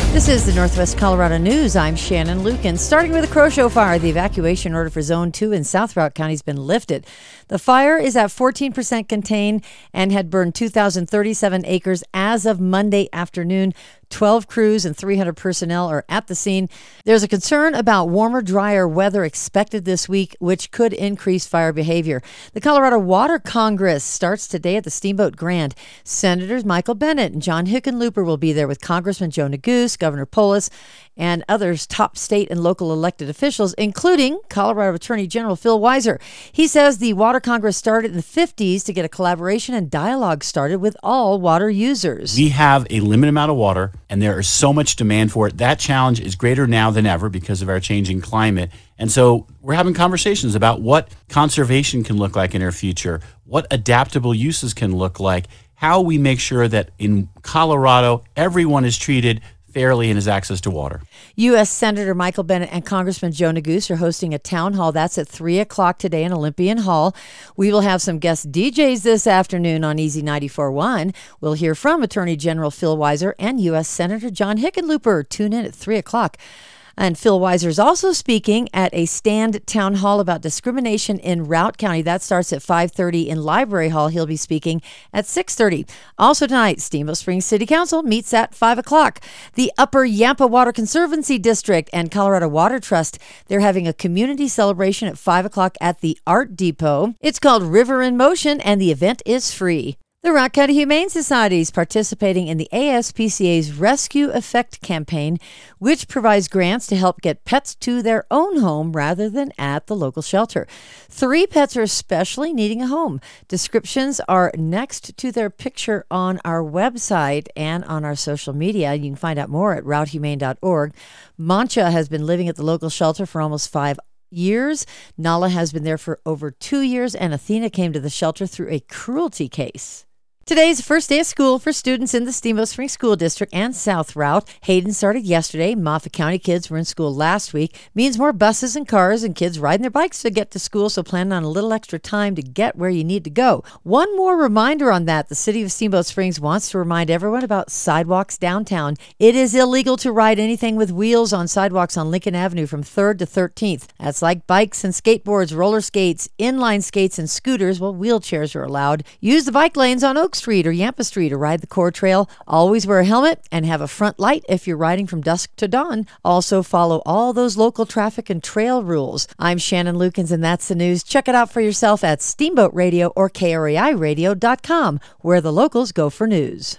This is the Northwest Colorado News. I'm Shannon Lucan. Starting with the Croshow Fire, the evacuation order for Zone 2 in South Routt County has been lifted. The fire is at 14% contained and had burned 2,037 acres as of Monday afternoon. 12 crews and 300 personnel are at the scene. There's a concern about warmer, drier weather expected this week, which could increase fire behavior. The Colorado Water Congress starts today at the Steamboat Grand. Senators Michael Bennet and John Hickenlooper will be there with Congressman Joe Neguse, Governor Polis, and others top state and local elected officials, including Colorado Attorney General Phil Weiser. He says the Water Congress started in the 50s to get a collaboration and dialogue started with all water users. We have a limited amount of water, and there is so much demand for it. That challenge is greater now than ever because of our changing climate. And so we're having conversations about what conservation can look like in our future, what adaptable uses can look like, how we make sure that in Colorado, everyone is treated fairly and has access to water. U.S. Senator Michael Bennet and Congressman Joe Neguse are hosting a town hall. That's at 3 o'clock today in Olympian Hall. We will have some guest DJs this afternoon on Easy 94.1. We'll hear from Attorney General Phil Weiser and U.S. Senator John Hickenlooper. Tune in at 3 o'clock. And Phil Weiser is also speaking at a stand town hall about discrimination in Routt County. That starts at 5:30 in Library Hall. He'll be speaking at 6:30. Also tonight, Steamboat Springs City Council meets at 5 o'clock. The Upper Yampa Water Conservancy District and Colorado Water Trust, they're having a community celebration at 5 o'clock at the Art Depot. It's called River in Motion, and the event is free. The Routt County Humane Society is participating in the ASPCA's Rescue Effect campaign, which provides grants to help get pets to their own home rather than at the local shelter. 3 pets are especially needing a home. Descriptions are next to their picture on our website and on our social media. You can find out more at routhumane.org. Mancha has been living at the local shelter for almost 5 years. Nala has been there for over 2 years, and Athena came to the shelter through a cruelty case. Today's the first day of school for students in the Steamboat Springs School District and South Routt. Hayden started yesterday. Moffat County kids were in school last week. Means more buses and cars and kids riding their bikes to get to school, so plan on a little extra time to get where you need to go. One more reminder on that. The city of Steamboat Springs wants to remind everyone about sidewalks downtown. It is illegal to ride anything with wheels on sidewalks on Lincoln Avenue from 3rd to 13th. That's like bikes and skateboards, roller skates, inline skates, and scooters. Well, wheelchairs are allowed. Use the bike lanes on Oak Street or Yampa Street or ride the Core Trail. Always wear a helmet and have a front light if you're riding from dusk to dawn. Also follow all those local traffic and trail rules. I'm Shannon Lukens, and that's the news. Check it out for yourself at Steamboat Radio or KRAIRadio.com, where the locals go for news.